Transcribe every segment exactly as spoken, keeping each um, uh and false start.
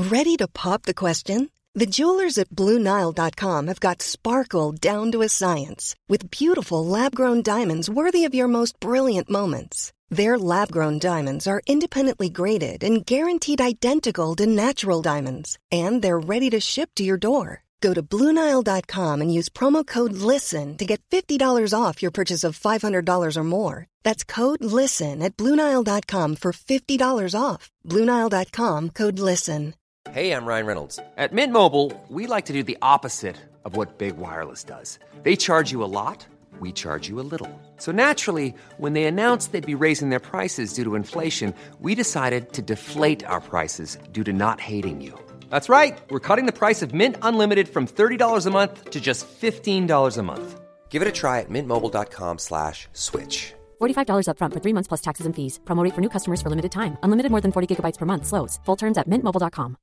Ready to pop the question? The jewelers at Blue Nile dot com have got sparkle down to a science with beautiful lab-grown diamonds worthy of your most brilliant moments. Their lab-grown diamonds are independently graded and guaranteed identical to natural diamonds, and they're ready to ship to your door. Go to Blue Nile dot com and use promo code LISTEN to get fifty dollars off your purchase of five hundred dollars or more. That's code LISTEN at Blue Nile dot com for fifty dollars off. Blue Nile dot com, code LISTEN. Hey, I'm Ryan Reynolds. At Mint Mobile, we like to do the opposite of what Big Wireless does. They charge you a lot, we charge you a little. So naturally, when they announced they'd be raising their prices due to inflation, we decided to deflate our prices due to not hating you. That's right. We're cutting the price of Mint Unlimited from thirty dollars a month to just fifteen dollars a month. Give it a try at mintmobile.com slash switch. forty-five dollars up front for three months plus taxes and fees. Promo rate for new customers for limited time. Unlimited more than forty gigabytes per month. Slows full terms at mint mobile dot com.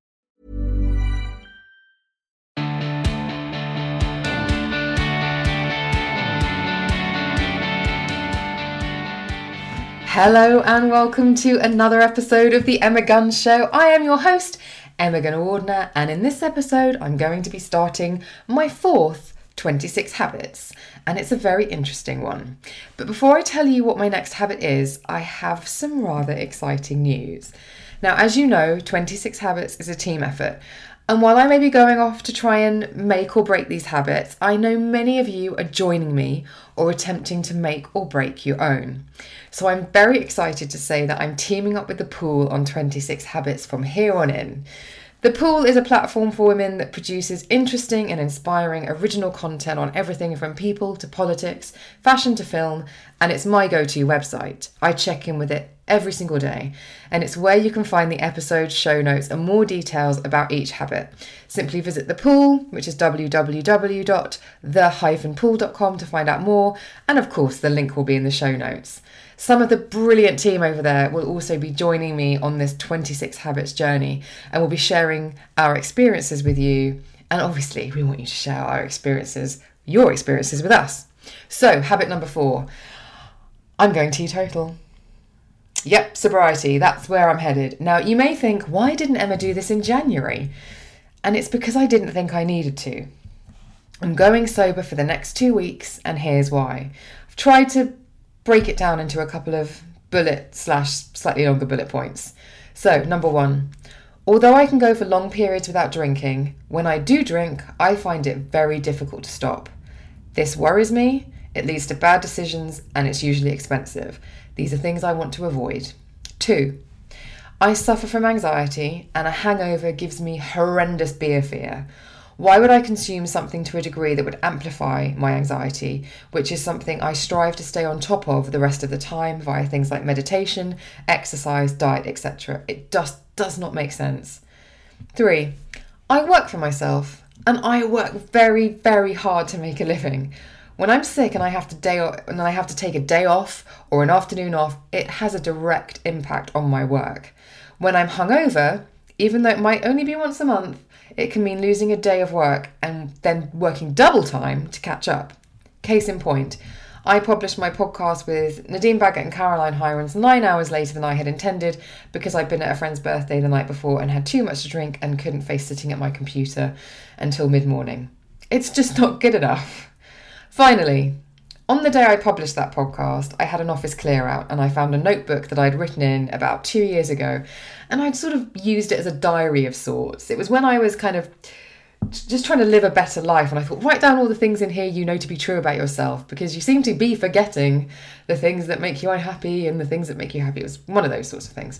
Hello and welcome to another episode of the Emma Gunn Show. I am your host, Emma Gunn-Wardner, and in this episode I'm going to be starting my fourth twenty-six habits, and it's a very interesting one. But before I tell you what my next habit is, I have some rather exciting news. Now, as you know, twenty-six habits is a team effort, and while I may be going off to try and make or break these habits, I know many of you are joining me or attempting to make or break your own. So I'm very excited to say that I'm teaming up with The Pool on twenty-six habits from here on in. The Pool is a platform for women that produces interesting and inspiring original content on everything from people to politics, fashion to film, and it's my go-to website. I check in with it every single day, and it's where you can find the episode show notes and more details about each habit. Simply visit The Pool, which is w w w dot the dash pool dot com to find out more, and of course the link will be in the show notes. Some of the brilliant team over there will also be joining me on this twenty-six habits journey, and we'll be sharing our experiences with you. And obviously, we want you to share our experiences, your experiences with us. So, habit number four, I'm going teetotal. Yep, sobriety, that's where I'm headed. Now, you may think, why didn't Emma do this in January? And it's because I didn't think I needed to. I'm going sober for the next two weeks, and here's why. I've tried to break it down into a couple of bullet slash slightly longer bullet points. So, number one, although I can go for long periods without drinking, when I do drink, I find it very difficult to stop. This worries me, it leads to bad decisions, and it's usually expensive. These are things I want to avoid. Two, I suffer from anxiety, and a hangover gives me horrendous beer fear. Why would I consume something to a degree that would amplify my anxiety, which is something I strive to stay on top of the rest of the time via things like meditation, exercise, diet, et cetera. It just does not make sense. Three, I work for myself, and I work very, very hard to make a living. When I'm sick and I have to day o- and I have to take a day off or an afternoon off, it has a direct impact on my work. When I'm hungover, even though it might only be once a month, it can mean losing a day of work and then working double time to catch up. Case in point, I published my podcast with Nadine Baggett and Caroline Hirons nine hours later than I had intended because I'd been at a friend's birthday the night before and had too much to drink and couldn't face sitting at my computer until mid-morning. It's just not good enough. Finally, on the day I published that podcast, I had an office clear out and I found a notebook that I'd written in about two years ago, and I'd sort of used it as a diary of sorts. It was when I was kind of just trying to live a better life, and I thought, write down all the things in here you know to be true about yourself, because you seem to be forgetting the things that make you unhappy and the things that make you happy. It was one of those sorts of things.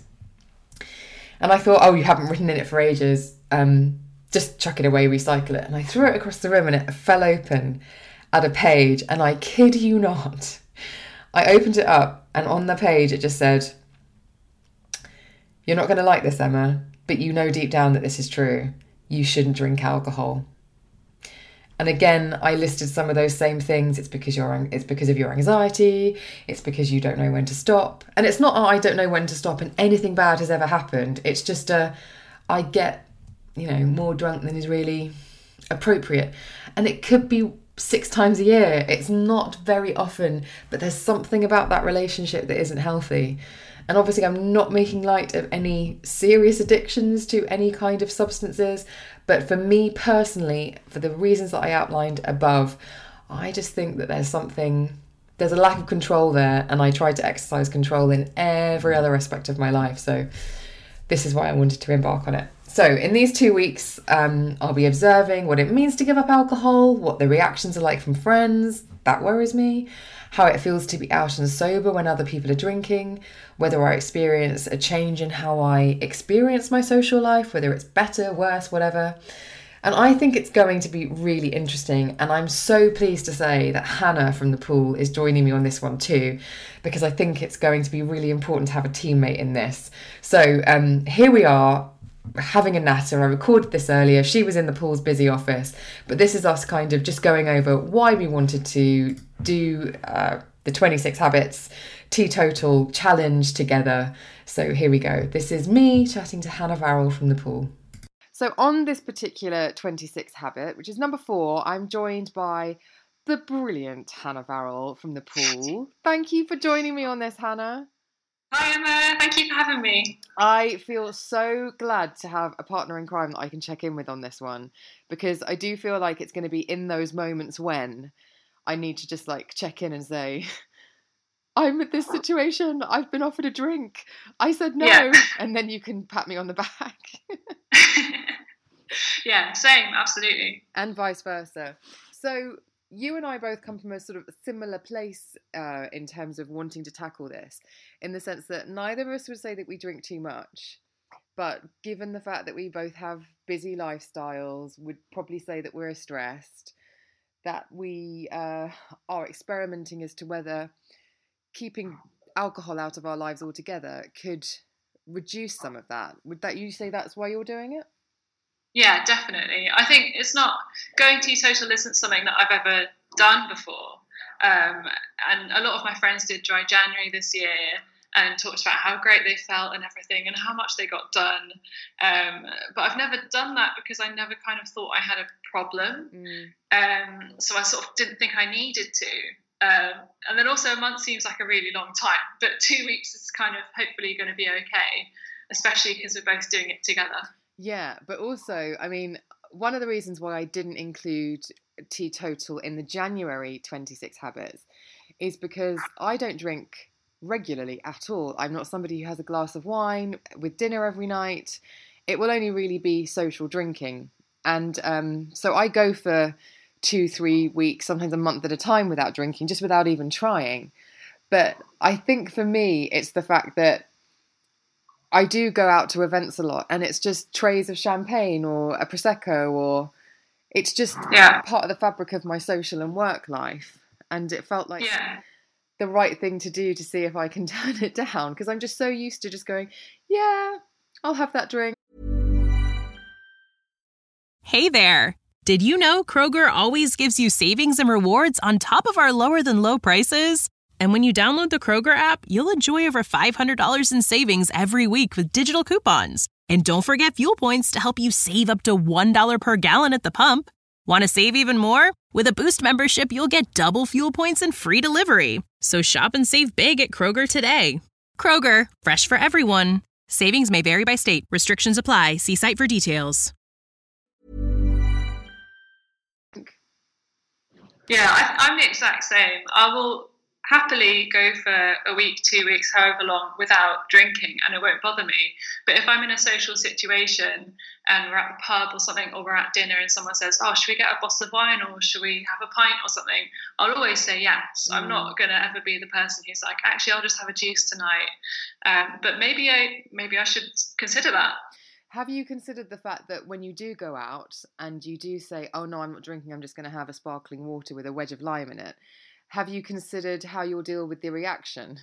And I thought, oh, you haven't written in it for ages, um, just chuck it away, recycle it. And I threw it across the room and it fell open at a page, and I kid you not, I opened it up and on the page it just said, "You're not going to like this, Emma, but you know deep down that this is true. You shouldn't drink alcohol." And again, I listed some of those same things. It's because you're, it's because of your anxiety. It's because you don't know when to stop. And it's not, oh, I don't know when to stop and anything bad has ever happened. It's just a, I get, you know, more drunk than is really appropriate. And it could be six times a year. It's not very often, but there's something about that relationship that isn't healthy. And obviously I'm not making light of any serious addictions to any kind of substances, but for me personally, for the reasons that I outlined above, I just think that there's something, there's a lack of control there, and I try to exercise control in every other aspect of my life. So this is why I wanted to embark on it. So in these two weeks, um, I'll be observing what it means to give up alcohol, what the reactions are like from friends, that worries me, how it feels to be out and sober when other people are drinking, whether I experience a change in how I experience my social life, whether it's better, worse, whatever. And I think it's going to be really interesting. And I'm so pleased to say that Hannah from the pool is joining me on this one too, because I think it's going to be really important to have a teammate in this. So um, here we are, having a natter. I recorded this earlier. She was in the pool's busy office, but this is us kind of just going over why we wanted to do uh, the twenty-six Habits Teetotal Challenge together. So here we go. This is me chatting to Hannah Varrell from the pool. So on this particular twenty-six habit, which is number four, I'm joined by the brilliant Hannah Varrell from the pool. Thank you for joining me on this, Hannah. Hi Emma, thank you for having me. I feel so glad to have a partner in crime that I can check in with on this one, because I do feel like it's going to be in those moments when I need to just like check in and say, I'm at this situation, I've been offered a drink, I said no, yeah. And then you can pat me on the back. Yeah, same, absolutely. And vice versa. So you and I both come from a sort of similar place uh, in terms of wanting to tackle this, in the sense that neither of us would say that we drink too much, but given the fact that we both have busy lifestyles, would probably say that we're stressed, that we uh, are experimenting as to whether keeping alcohol out of our lives altogether could reduce some of that. Would that you say that's why you're doing it? Yeah, definitely. I think it's not, going teetotal isn't something that I've ever done before. Um, and a lot of my friends did Dry January this year and talked about how great they felt and everything and how much they got done. Um, but I've never done that because I never kind of thought I had a problem. Mm. Um, so I sort of didn't think I needed to. Um, and then also a month seems like a really long time, but two weeks is kind of hopefully going to be okay, especially because we're both doing it together. Yeah, but also, I mean, one of the reasons why I didn't include teetotal in the January twenty-six habits is because I don't drink regularly at all. I'm not somebody who has a glass of wine with dinner every night. It will only really be social drinking. And um, so I go for two, three weeks, sometimes a month at a time without drinking, just without even trying. But I think for me, it's the fact that I do go out to events a lot and it's just trays of champagne or a Prosecco, or it's just yeah. part of the fabric of my social and work life. And it felt like yeah. the right thing to do to see if I can turn it down, because I'm just so used to just going, yeah, I'll have that drink. Hey there. Did you know Kroger always gives you savings and rewards on top of our lower than low prices? And when you download the Kroger app, you'll enjoy over five hundred dollars in savings every week with digital coupons. And don't forget fuel points to help you save up to one dollar per gallon at the pump. Want to save even more? With a Boost membership, you'll get double fuel points and free delivery. So shop and save big at Kroger today. Kroger, fresh for everyone. Savings may vary by state. Restrictions apply. See site for details. Yeah, I, I'm the exact same. I will happily go for a week, two weeks, however long, without drinking, and it won't bother me. But if I'm in a social situation and we're at the pub or something, or we're at dinner and someone says, oh, should we get a bottle of wine or should we have a pint or something, I'll always say yes. Mm. I'm not going to ever be the person who's like, actually, I'll just have a juice tonight. Um, but maybe I maybe I should consider that. Have you considered the fact that when you do go out and you do say, oh, no, I'm not drinking, I'm just going to have a sparkling water with a wedge of lime in it, have you considered how you'll deal with the reaction?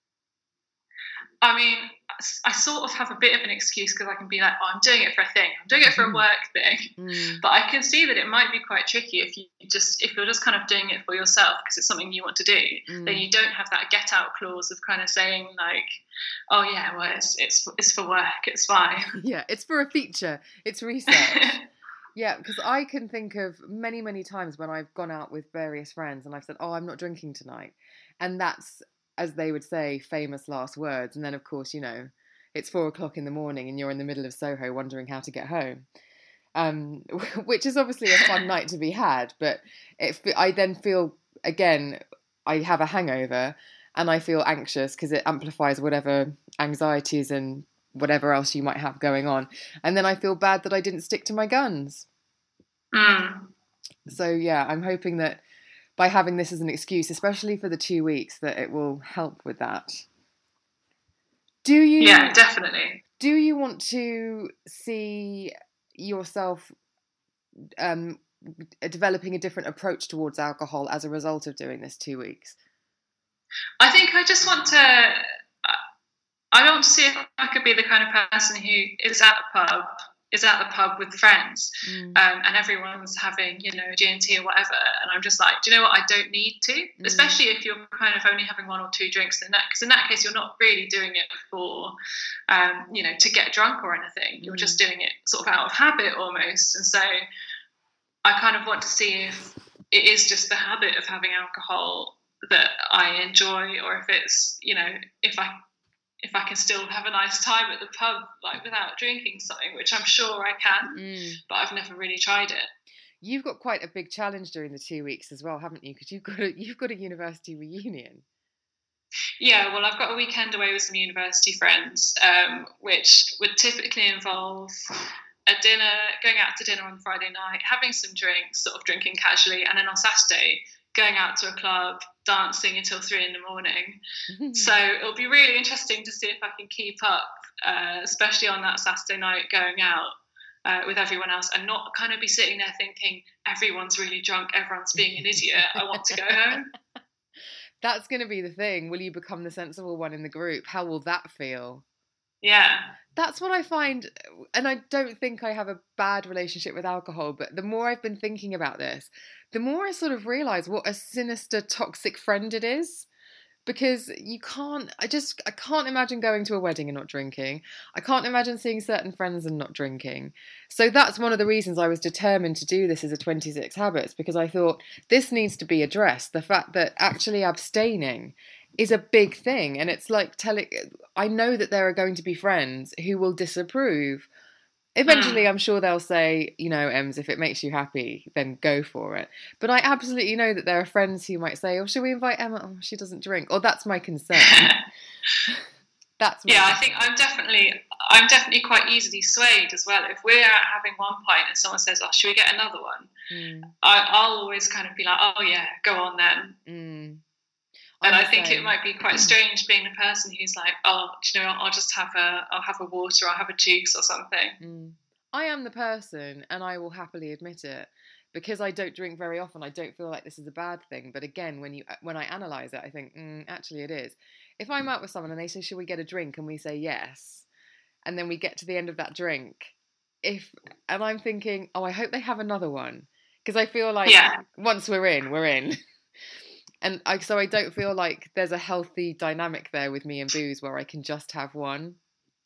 I mean, I sort of have a bit of an excuse because I can be like, oh, I'm doing it for a thing. I'm doing it for a work thing. Mm. But I can see that it might be quite tricky if you just if you're just kind of doing it for yourself because it's something you want to do. Mm. Then you don't have that get out clause of kind of saying like, oh yeah, well it's it's it's for work. It's fine. Yeah, it's for a feature. It's research. Yeah, because I can think of many, many times when I've gone out with various friends and I've said, oh, I'm not drinking tonight. And that's as they would say, famous last words. And then, of course, you know, it's four o'clock in the morning and you're in the middle of Soho wondering how to get home, um, which is obviously a fun night to be had. But it, I then feel, again, I have a hangover and I feel anxious because it amplifies whatever anxieties and whatever else you might have going on. And then I feel bad that I didn't stick to my guns. Mm. So, yeah, I'm hoping that by having this as an excuse, especially for the two weeks, that it will help with that. Do you? Yeah, definitely. Do you want to see yourself um, developing a different approach towards alcohol as a result of doing this two weeks? I think I just want to, I want to see if I could be the kind of person who is at the pub, is at the pub with friends, mm. um, and everyone's having, you know, G and T or whatever, and I'm just like, do you know what, I don't need to, mm. especially if you're kind of only having one or two drinks in that, because in that case you're not really doing it for, um, you know, to get drunk or anything, you're mm. just doing it sort of out of habit almost. And so I kind of want to see if it is just the habit of having alcohol that I enjoy, or if it's, you know, if I if I can still have a nice time at the pub, like without drinking something, which I'm sure I can, mm. but I've never really tried it. You've got quite a big challenge during the two weeks as well, haven't you? Because you've got a, you've got a university reunion. Yeah, well, I've got a weekend away with some university friends, um, which would typically involve a dinner, going out to dinner on Friday night, having some drinks, sort of drinking casually, and then on Saturday, going out to a club, dancing until three in the morning. So it'll be really interesting to see if I can keep up, uh, especially on that Saturday night, going out uh, with everyone else and not kind of be sitting there thinking everyone's really drunk, everyone's being an idiot, I want to go home. That's going to be the thing. Will you become the sensible one in the group? How will that feel? Yeah. That's what I find, and I don't think I have a bad relationship with alcohol, but the more I've been thinking about this, the more I sort of realise what a sinister, toxic friend it is. Because you can't, I just, I can't imagine going to a wedding and not drinking. I can't imagine seeing certain friends and not drinking. So that's one of the reasons I was determined to do this as a twenty-six Habits, because I thought this needs to be addressed. The fact that actually abstaining is a big thing. And it's like telling, I know that there are going to be friends who will disapprove. Eventually, I'm sure they'll say, you know, Ems, if it makes you happy, then go for it. But I absolutely know that there are friends who might say, oh, should we invite Emma? Oh, she doesn't drink. Or that's my concern. That's my yeah, concern. I think I'm definitely, I'm definitely quite easily swayed as well. If we're out having one pint and someone says, oh, should we get another one? Mm. I, I'll always kind of be like, oh yeah, go on then. Mm. And I think it might be quite strange being the person who's like, oh, do you know what, I'll just have a, I'll have a water, I'll have a juice or something. Mm. I am the person, and I will happily admit it, because I don't drink very often. I don't feel like this is a bad thing. But again, when you when I analyse it, I think, mm, actually it is. If I'm out with someone and they say, should we get a drink? And we say yes, and then we get to the end of that drink, if and I'm thinking, oh, I hope they have another one, because I feel like yeah. once we're in, we're in. And I, so I don't feel like there's a healthy dynamic there with me and booze where I can just have one.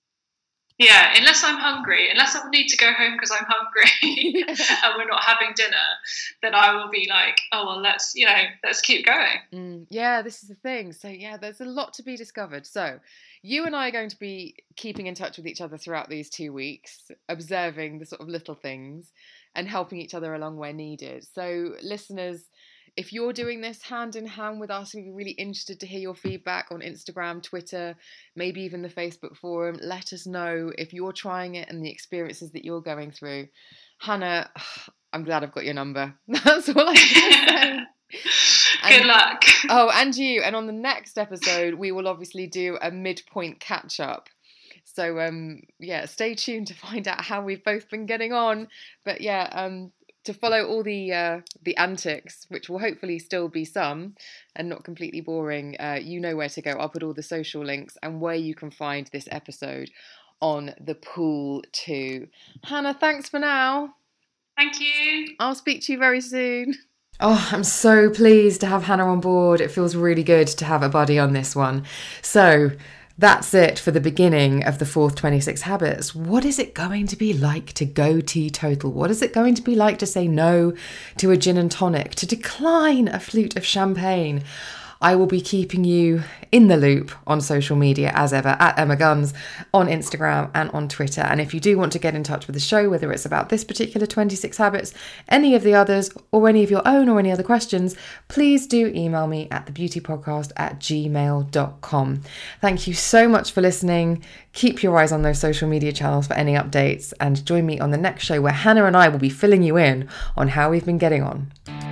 Yeah, unless I'm hungry, unless I need to go home because I'm hungry and we're not having dinner, then I will be like, oh, well, let's, you know, let's keep going. Mm, yeah, this is the thing. So, yeah, there's a lot to be discovered. So you and I are going to be keeping in touch with each other throughout these two weeks, observing the sort of little things and helping each other along where needed. So listeners, if you're doing this hand in hand with us, we'd be really interested to hear your feedback on Instagram, Twitter, maybe even the Facebook forum. Let us know if you're trying it and the experiences that you're going through. Hannah, I'm glad I've got your number. That's all I can say. Good and, luck. Oh, and you. And on the next episode, we will obviously do a midpoint catch-up. So, um, yeah, stay tuned to find out how we've both been getting on. But, yeah, um... to follow all the uh, the antics, which will hopefully still be some and not completely boring, uh, you know where to go. I'll put all the social links and where you can find this episode on the pool too. Hannah, thanks for now. Thank you. I'll speak to you very soon. Oh, I'm so pleased to have Hannah on board. It feels really good to have a buddy on this one. So that's it for the beginning of the fourth twenty-six Habits. What is it going to be like to go teetotal? What is it going to be like to say no to a gin and tonic, to decline a flute of champagne? I will be keeping you in the loop on social media as ever, at Emma Guns on Instagram and on Twitter. And if you do want to get in touch with the show, whether it's about this particular twenty-six Habits, any of the others, or any of your own or any other questions, please do email me at thebeautypodcast at gmail dot com. Thank you so much for listening. Keep your eyes on those social media channels for any updates, and join me on the next show where Hannah and I will be filling you in on how we've been getting on.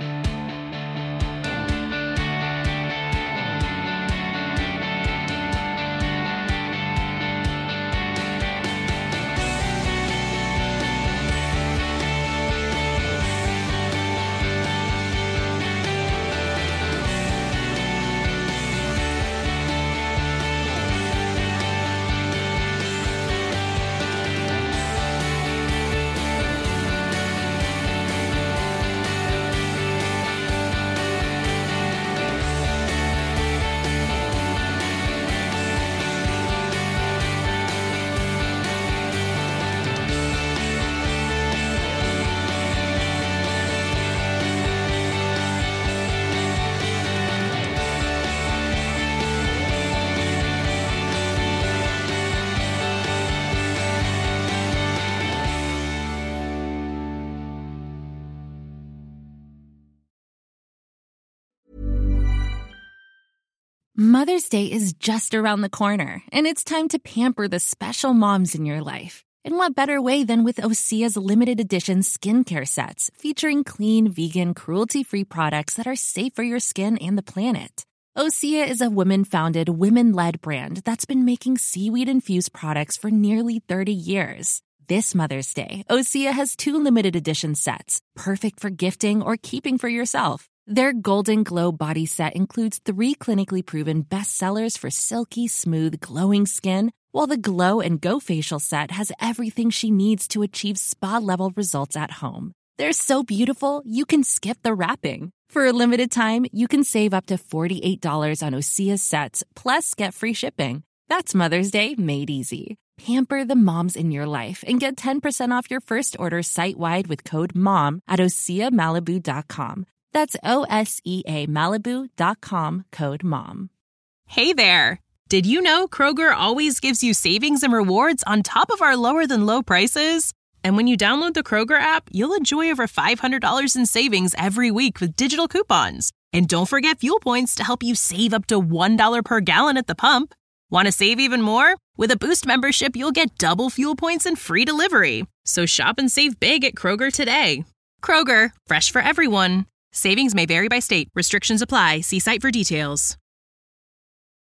Mother's Day is just around the corner, and it's time to pamper the special moms in your life. And what better way than with Osea's limited edition skincare sets, featuring clean, vegan, cruelty-free products that are safe for your skin and the planet. Osea is a women-founded, women-led brand that's been making seaweed-infused products for nearly thirty years. This Mother's Day, Osea has two limited edition sets, perfect for gifting or keeping for yourself. Their Golden Glow body set includes three clinically proven bestsellers for silky, smooth, glowing skin, while the Glow and Go facial set has everything she needs to achieve spa-level results at home. They're so beautiful, you can skip the wrapping. For a limited time, you can save up to forty-eight dollars on Osea's sets, plus get free shipping. That's Mother's Day made easy. Pamper the moms in your life and get ten percent off your first order site-wide with code MOM at osea malibu dot com. That's O S E A Malibu dot com, code MOM. Hey there! Did you know Kroger always gives you savings and rewards on top of our lower-than-low prices? And when you download the Kroger app, you'll enjoy over five hundred dollars in savings every week with digital coupons. And don't forget fuel points to help you save up to one dollar per gallon at the pump. Want to save even more? With a Boost membership, you'll get double fuel points and free delivery. So shop and save big at Kroger today. Kroger, fresh for everyone. Savings may vary by state. Restrictions apply. See site for details.